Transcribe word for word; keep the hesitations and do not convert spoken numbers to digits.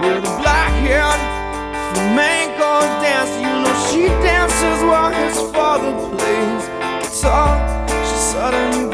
with a black-haired flamenco dancer. You know she dances while his father plays guitar. She suddenly